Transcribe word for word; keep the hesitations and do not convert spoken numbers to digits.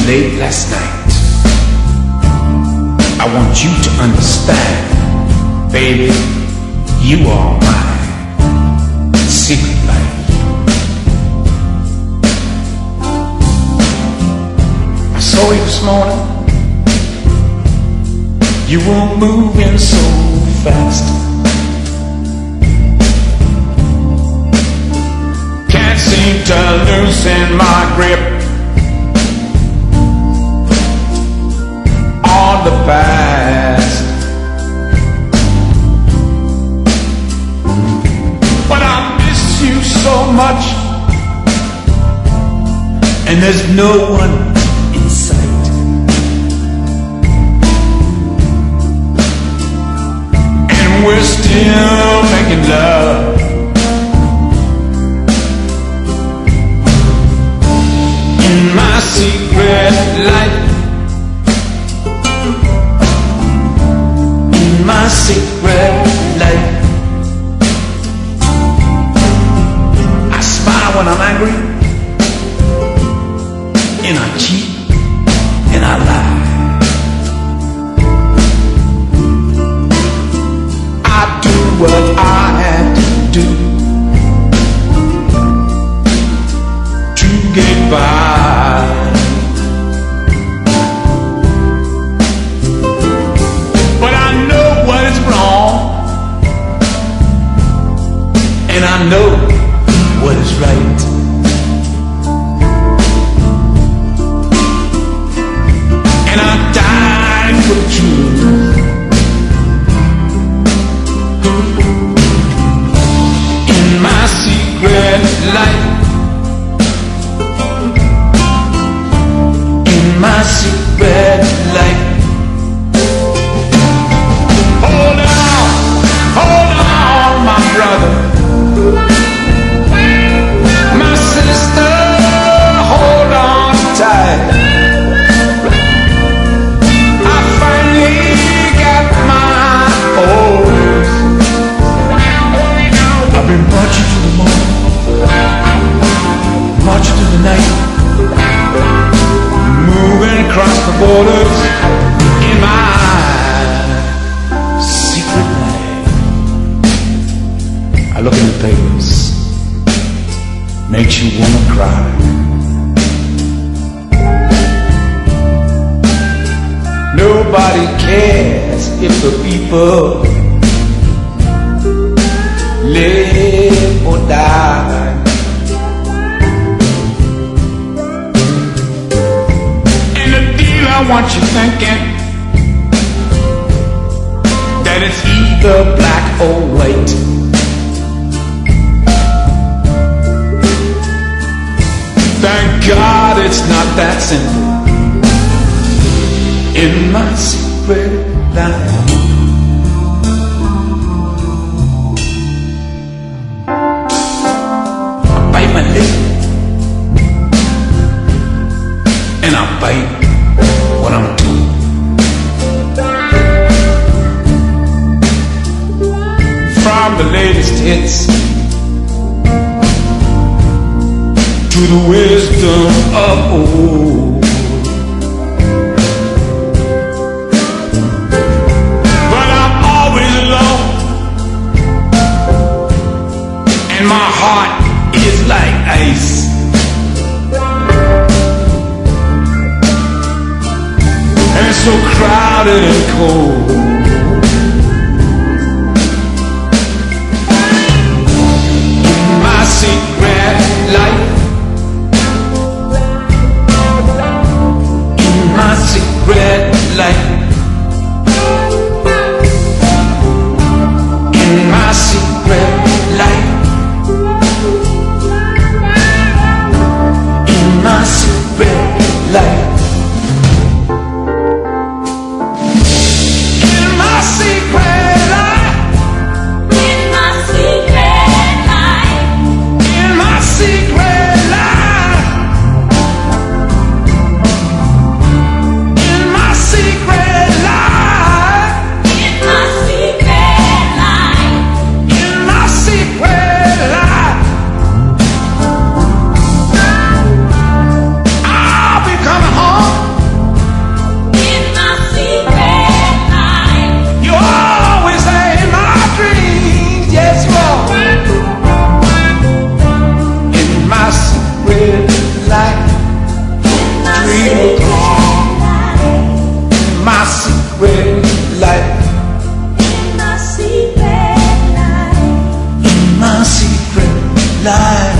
late last night. I want you to understand, baby, you are my secret life. I saw you this morning. You were moving so fast. Can't seem to loosen my grip on the past. But I miss you so much, and there's no one in sight. And we're still making love in my secret life. My secret life. I smile when I'm angry, and I cheat, and I lie. I do what I have to do to get by. And I know what is right. And I died for the truth. In my secret life. In my secret life. Hold on, hold on, my brother. My sister, hold on tight. I finally got my hopes. I've been marching to the morning, marching to the night, moving across the borders in my secret life. I look in the papers, makes you wanna cry. Nobody cares if the people live or die. And the deal I want you thinking that it's either black or white. Thank God it's not that simple. In my secret life, I bite my lip, and I bite what I'm told. From the latest hits to the wisdom of old. But I'm always alone, and my heart is like ice. And it's so crowded and cold. In my secret life, my secret life. In my secret life. In my secret life. In life.